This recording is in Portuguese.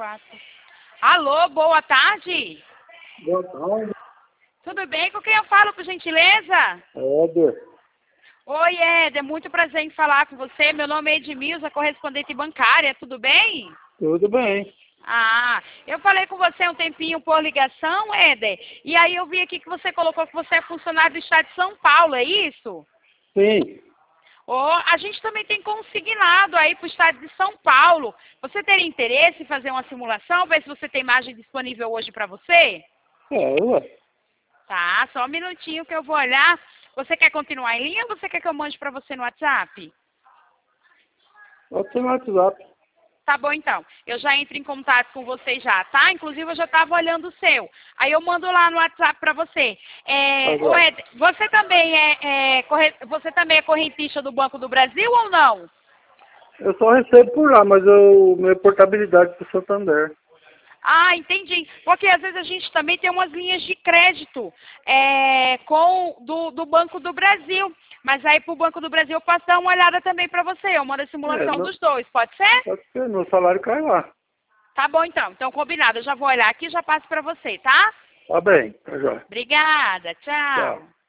4. Alô, boa tarde. Boa tarde. Tudo bem? Com quem eu falo, por gentileza? Éder. Oi, Éder. Muito prazer em falar com você. Meu nome é Edmilza, correspondente bancária. Tudo bem? Tudo bem. Ah, eu falei com você um tempinho por ligação, Éder. E aí eu vi aqui que você colocou que você é funcionário do estado de São Paulo, é isso? Sim. A gente também tem consignado aí para o estado de São Paulo. Você teria interesse em fazer uma simulação, ver se você tem margem disponível hoje para você? Ué. Tá, só um minutinho que eu vou olhar. Você quer continuar em linha ou você quer que eu mande para você no WhatsApp? Pode ser no WhatsApp. Tá bom, então. Eu já entro em contato com você já, tá? Inclusive, eu já estava olhando o seu. Aí eu mando lá no WhatsApp para você. Agora. Você também você também é correntista do Banco do Brasil ou não? Eu só recebo por lá, mas minha portabilidade para o Santander. Ah, entendi. Porque às vezes a gente também tem umas linhas de crédito do Banco do Brasil. Mas aí pro Banco do Brasil eu posso dar uma olhada também para você. Eu mando a simulação dos dois, pode ser? Pode ser, meu salário cai lá. Tá bom então. Então combinado. Eu já vou olhar aqui e já passo para você, tá? Tá bem, tá jóia. Obrigada. Tchau. Tchau.